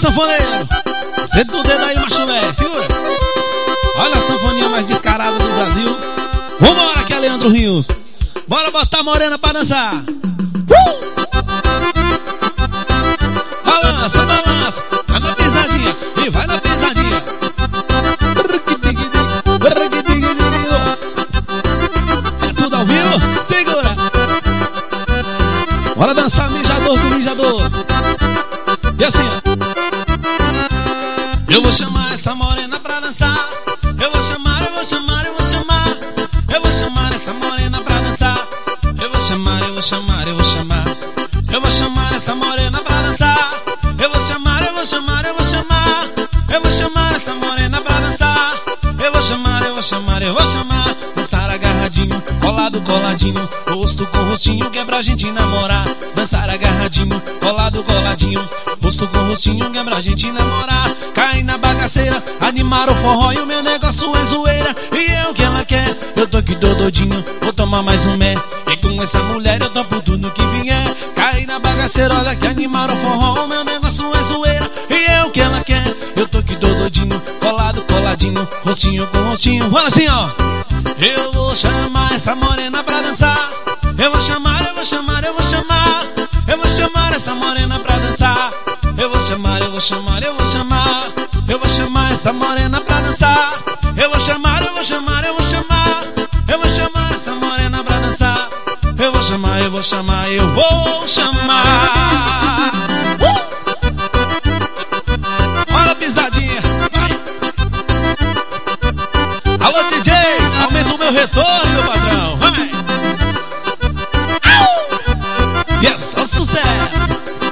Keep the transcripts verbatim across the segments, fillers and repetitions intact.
sanfoneiro, senta o dedo aí, macho velho, segura. Olha a sanfoninha mais descarada do Brasil. Vambora que é Leandro Rios. Bora botar a morena pra dançar. uh! Balança, balança, vai na pisadinha e vai na pisadinha. É tudo ao vivo, segura. Bora dançar mijador com mijador. E assim, ó. Eu vou chamar essa morena pra dançar. Eu vou chamar, eu vou chamar, eu vou chamar. Eu vou chamar essa morena pra dançar. Eu vou chamar, eu vou chamar, eu vou chamar. Eu vou chamar essa morena pra dançar. Eu vou chamar, eu vou chamar, eu vou chamar. Eu vou chamar essa morena pra dançar. Eu vou chamar, eu vou chamar, eu vou chamar. Dançar agarradinho, colado, coladinho. Rosto com rostinho que é pra gente namorar. Dançar agarradinho, colado, coladinho. Rosto com rostinho que é pra gente namorar. Cair na bagaceira, animar o forró e o meu negócio é zoeira. E é o que ela quer, eu tô aqui doidinho. Vou tomar mais um mé. E com essa mulher eu topo tudo que vier. Cair na bagaceira, olha que animar o forró, o meu negócio é zoeira. E é o que ela quer, eu tô aqui doidinho. Colado, coladinho, rostinho com rostinho. Olha assim, ó. Eu vou chamar essa morena pra dançar. Eu vou chamar, eu vou chamar, eu vou chamar. Eu vou chamar essa morena pra dançar. Eu vou chamar, eu vou chamar, eu vou chamar. Eu vou chamar essa morena pra dançar. Eu vou chamar, eu vou chamar, eu vou chamar. Eu vou chamar essa morena pra dançar. Eu vou chamar, eu vou chamar, eu vou chamar. uh! Olha a pisadinha. Vai. Alô D J, aumenta o meu retorno, meu patrão. Vai. Yes, é um sucesso.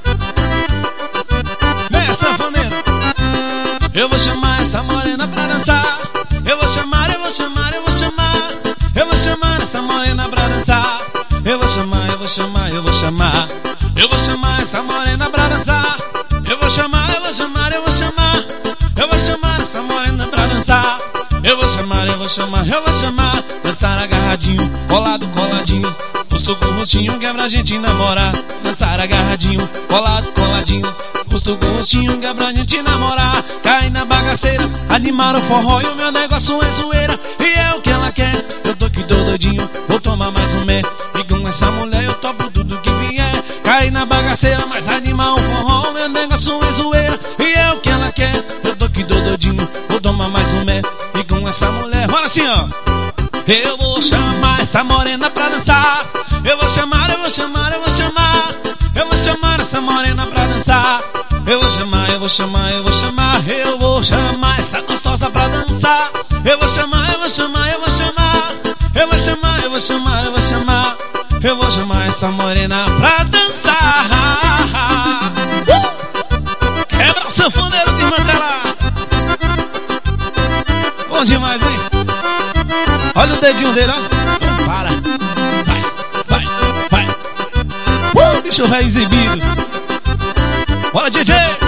Vem, sanfoneiro. Eu vou chamar essa morena pra dançar. Eu vou chamar, eu vou chamar, eu vou chamar. Eu vou chamar essa morena pra dançar. Eu vou chamar, eu vou chamar, eu vou chamar. Eu vou chamar essa morena pra dançar. Eu vou chamar, eu vou chamar, eu vou chamar. Eu vou chamar essa morena pra dançar. Eu vou chamar, eu vou chamar, eu vou chamar. Dançar agarradinho, colado, coladinho. Rosto com rostinho que é pra gente namorar. Dançar agarradinho, colado, coladinho. Rosto com rostinho que é pra gente namorar. Cair na bagaceira, animar o forró e o meu negócio é zoeira. E é o que ela quer, eu tô aqui doidinho. Vou tomar mais um mé. E com essa mulher eu topo tudo que vier. Cair na bagaceira, mas animar o forró, o meu negócio é zoeira. E é o que ela quer, eu tô aqui doidinho. Vou tomar mais um mé. E com essa mulher, olha assim, ó. Eu vou chamar essa morena pra dançar. Eu vou chamar, eu vou chamar, eu vou chamar. Eu vou chamar essa morena pra dançar. Eu vou chamar, eu vou chamar, eu vou chamar. Eu vou chamar essa gostosa pra dançar. Eu vou chamar, eu vou chamar, eu vou chamar. Eu vou chamar, eu vou chamar, eu vou chamar. Eu vou chamar essa morena pra dançar. uh! Quebra o sanfoneiro de mantelar. Bom demais, hein? Olha o dedinho dele, ó. Não para. Vai, vai, vai. Uh, bicho velho exibido. Bora, D J.